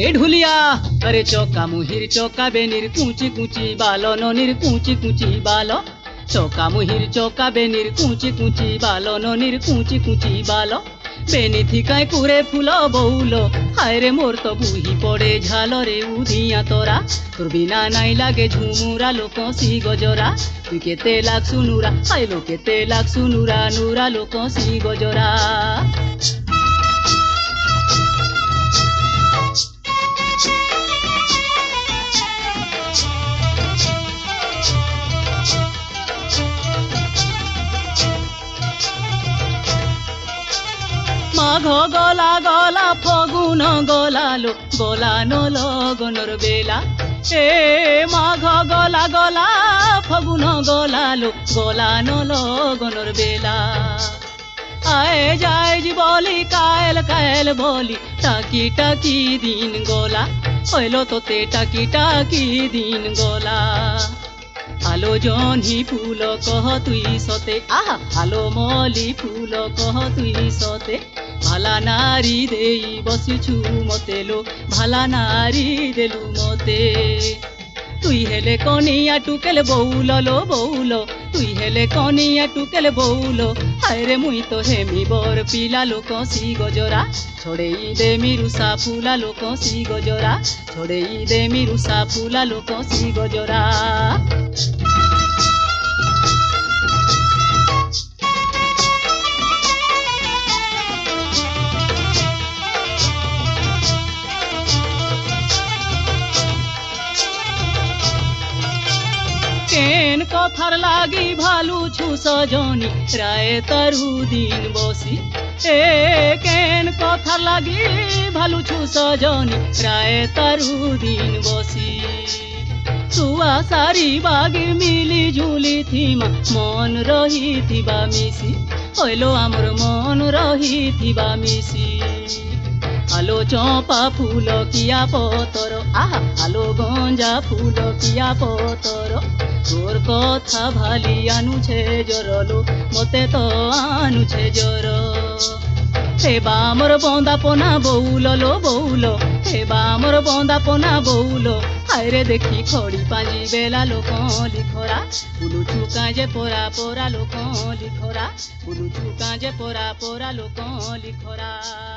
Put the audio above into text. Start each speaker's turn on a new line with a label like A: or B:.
A: ए ढुलिया अरे चौका मुहिर चौका बेनिर कूची कूची बालो ननिर कूची कूची बालो चौका मुहिर चौका बेनिर कूची बालो ननिर कूची बालो बेनी थिकाय कुरे फुलो बउलो हाय रे मोर तो बुही पड़े झालो रे उदिया तोरा तोर बिना नाई लागे झुमुरा लोक सी गजरा तु केते लाग सुनुरा हाय लो केते लाग सुनुरा नुरा लोक सी गजरा माघ गला गला फगुन गलालो गलानो लगनर बेला ए माघ गला गला फगुन गलालो गलानो लगनर बेला आए जाए जी बोली कायल कायल बोली टाकी टाकी दिन गोला हইলো तोते टाकी टाकी दिन गोला आलो जन्ही फूल कह तुई सते आहा आलो मली फूल कह तुई सते भाला नारी देई बसिछु मते लो भाला नारी देलु मते तुई हेले कनिया टुकेल बउलो लो बउलो तुई हेले कनिया टुकेल बउलो हाय रे मुई तो हेमी बर पिला लोक सी गजरा छोड़ेई दे मिरुसा फूला लोक सी गजरा छोड़ेई दे मिरुसा फूला लोक सी गजरा केन कथार लागी भालू छु सजनी राय तरु दिन बसी ए केन कथार लागी भालू छु सजनी राय तरु दिन बसी सुआ सारी बागी मिली झुली थीमा मन रही थिबा मिसी हइलो आमर मन रही थिबा मिसी आलो चंपा फूल किया पतर आहा आलो गंजा फूल किया पतर तोर कथा भाली आनुछे जरलो मते तो आनुछे जर हे बामर बंदापना बउलो लो बउलो हे बामर बंदापना बउलो हाय रे देखी खड़ी पांजी बेला लोक लिखरा बुलु चुका जे पोरा पोरा लोक लिखरा बुलु चुका जे पोरा पोरा लोक लिखरा।